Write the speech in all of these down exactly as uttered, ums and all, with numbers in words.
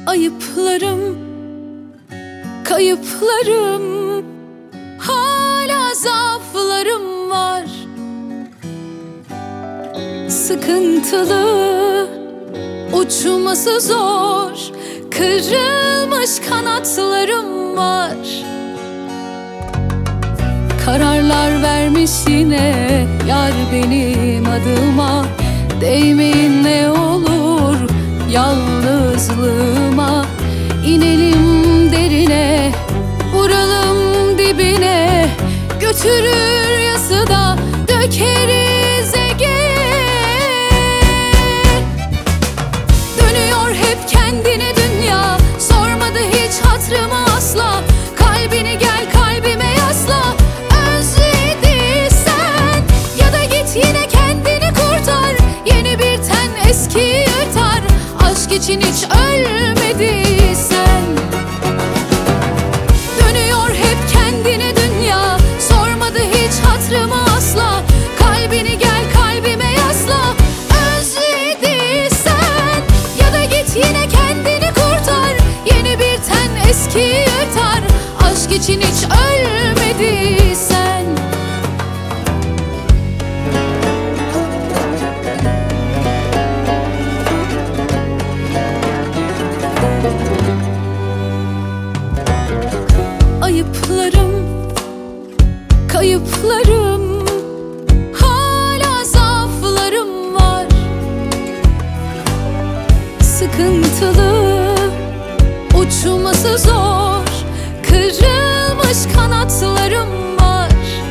Ayıplarım, kayıplarım, hala zaaflarım var. Sıkıntılı, uçması zor, kırılmış kanatlarım var. Kararlar vermiş yine yar benim adıma. Değmeyin ne olur yalnızlığıma. İnelim derine, vuralım dibine. Götürür yası da dökeriz Ege'ye. Dönüyor hep kendine dünya, sormadı hiç hatırımı asla. Kalbini gel kalbime yasla, özlediysen ya da git yine kendini kurtar. Yeni bir ten eski yırtar, aşk için hiç ölmediysen. Dönüyor hep kendine dünya, sormadı hiç hatırımı asla. Kalbini gel kalbime yasla, özlediysen ya da git yine kendini kurtar. Yeni bir ten eski yırtar, aşk için hiç ölmediysen. Ayıplarım, kayıplarım, hala zaaflarım var. Sıkıntılı, uçması zor, kırılmış kanatlarım var.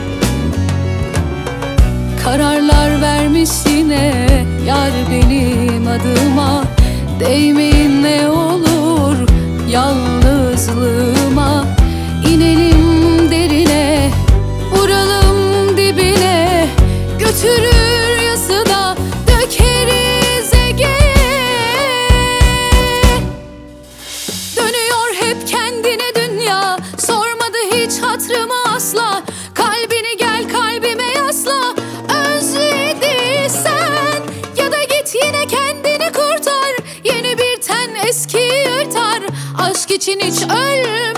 Kararlar vermiş yine yar benim adıma. Değmeyin ne olur yalnızlığıma. İnelim derine, vuralım dibine. Götürür yası da dökeriz Ege'ye. Dönüyor hep kendine dünya, sormadı hiç hatırımı asla. Kalbini gel kalbime yasla, özlediysen ya da git yine kendini kurtar. Yeni bir ten eski yırtar, aşk için hiç ölme.